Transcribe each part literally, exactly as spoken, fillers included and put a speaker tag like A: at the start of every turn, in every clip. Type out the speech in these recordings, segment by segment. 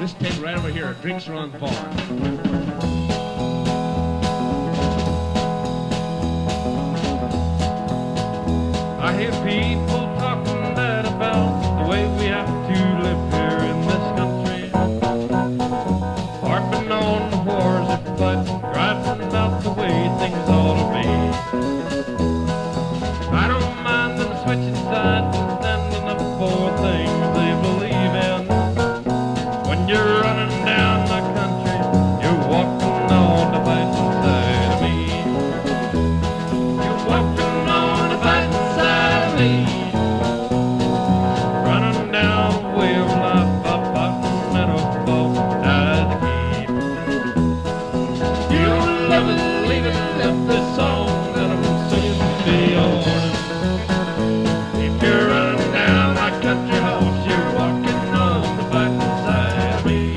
A: this tent right over here. Drinks are on the farm. I hear people talking bad about the way we have to live here in this country. Harping on the wars that fight, griping about the way things ought to be. I don't mind them switching sides and standing up for things they believe in. When you're running down the country, you're walking on the fighting side of me. You're walking on the fighting side of me. Running down the way of life, I fighting and a fall, died to keep. You don't love it, leave it, left this song that I'm singing to your warning. If you're running down my country horse, you're walking on the fighting side of me.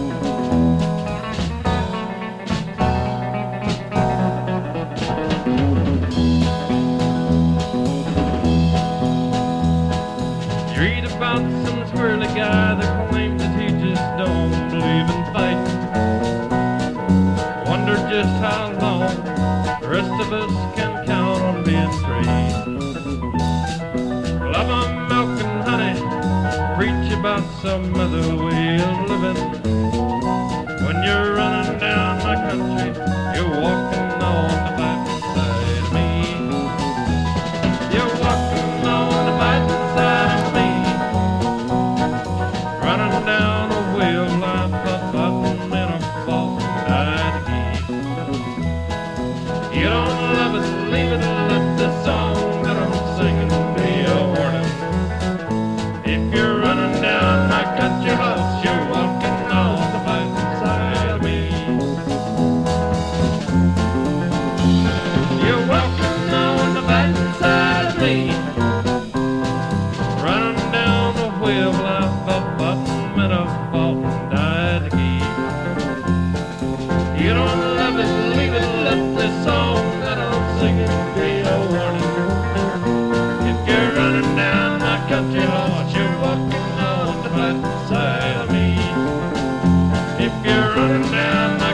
A: You read about some squirrely guy that claims that he just don't believe in fighting. Wonder just how long the rest of us can count on being free. Love on milk and honey, preach about some other way of living. When you're running down my country, you're walking on the fighting side of me. You're walking on the fighting side of me. Running down a way of life, a fighting and a fall, die to keep. You don't love it, leave it, let this song that I'm singing be a warning. If you're running down my country horse, you're walking on the fighting side of me. You're walking on the fighting side of me. Running down the way of life, a bottom and a fall, die to keep. You don't love it, leave it, let this song that I'm singing be a warning. If you're running down my country horse, you're walking on the fighting side of me. If you're running down my